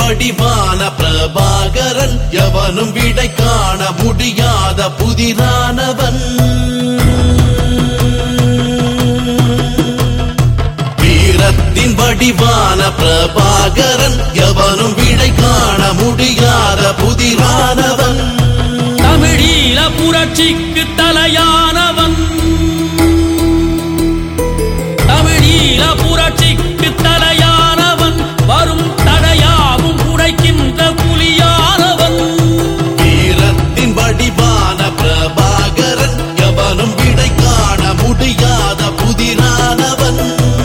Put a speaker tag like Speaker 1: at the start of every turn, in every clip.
Speaker 1: வடிவான பிரபாகரன் எவனும் விடை காண முடியாத புதிரானவன். வீரத்தின் வடிவான பிரபாகரன் எவனும் விடை காண முடியாத புதிரானவன்.
Speaker 2: தமிழீழ புரட்சிக்கு தலையானவன். தமிழீழ புரட்சிக்கு தலையானவன். வரும் தடையாவும் உடைக்கின்ற புலியானவன்.
Speaker 1: வீரத்தின் வடிவான பிரபாகரன் எவனும் விடை காண முடியாத புதிரானவன்.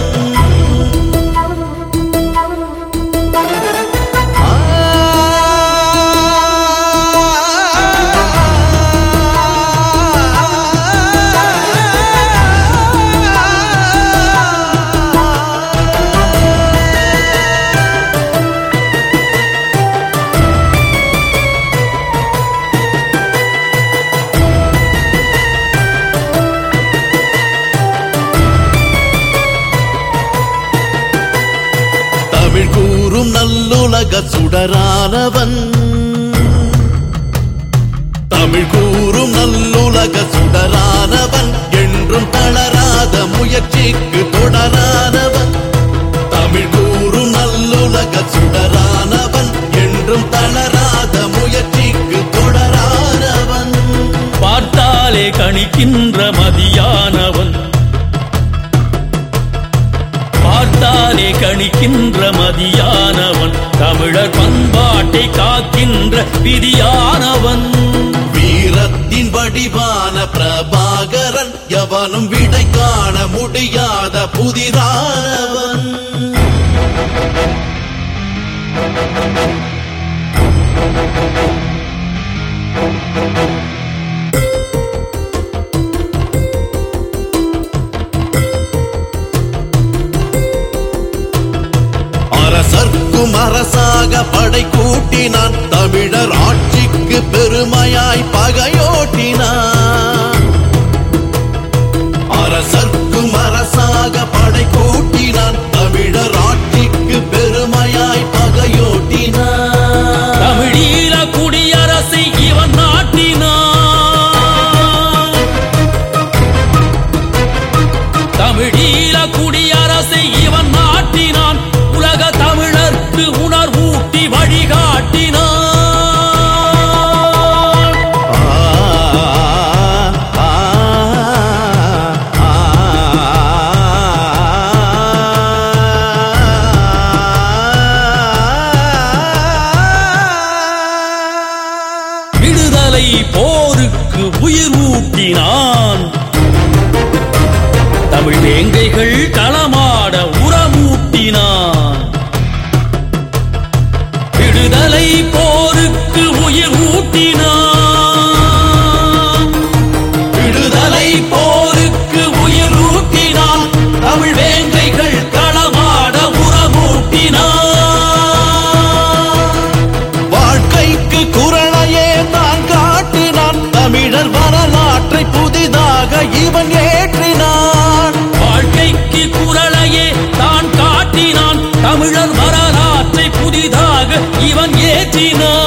Speaker 1: தமிழ் கூறும் நல்லுலக சுடரானவன். தமிழ் கூறும் நல்லுலக சுடரானவன். என்றும் தளராத முயற்சிக்கு தொடரானவன். தமிழ் கூறும் நல்லுலக சுடரானவன். என்றும் தளராத முயற்சிக்கு தொடரானவன்.
Speaker 2: பார்த்தாலே கணிக்கின்ற மதியானவன். பார்த்தாலே கணிக்கின்ற மதியானவன். தமிழர் பண்பாட்டை காக்கின்ற விதியானவன்.
Speaker 1: வீரத்தின் வடிவான பிரபாகரன் எவனும் விடை காண முடியாத புதிரானவன். அரசர்க்கும் அரசாக படை கூட்டினான். தமிழர் ஆட்சிக்கு பெருமையாய் பகையோட்டினான். அரசர்க்கும் அரசாக படை கூட்டினான். தமிழர் ஆட்சிக்கு பெருமையாய் பகையோட்டினான்.
Speaker 2: தமிழீழ குடியரசை இவன் நாட்டினான். தமிழீழ குடியரசை இவன் நாட்டினான். உலக தமிழர்க்கு உணர்வூட்டி வழிகாட்டினான். விடுதலை போருக்கு உயிர் ஊட்டினான். தமிழ் வேங்கைகள் களமாட உரமூட்டினான். விடுதலை போருக்கு உயிர் ஊட்டினான். விடுதலை போருக்கு உயிர் ஊட்டினான். தமிழ் வேங்கைகள் களமாட உரமூட்டினான்.
Speaker 1: வாழ்க்கைக்கு குரலையே தான் காட்டினான். தமிழர் வரலாற்றை புதிதாக இவன் ஏற்றினான்.
Speaker 2: வாழ்க்கைக்கு குரலையே தான் காட்டினான். தமிழர் வரலாற்றை புதிதாக இவன் ஏற்றினான்.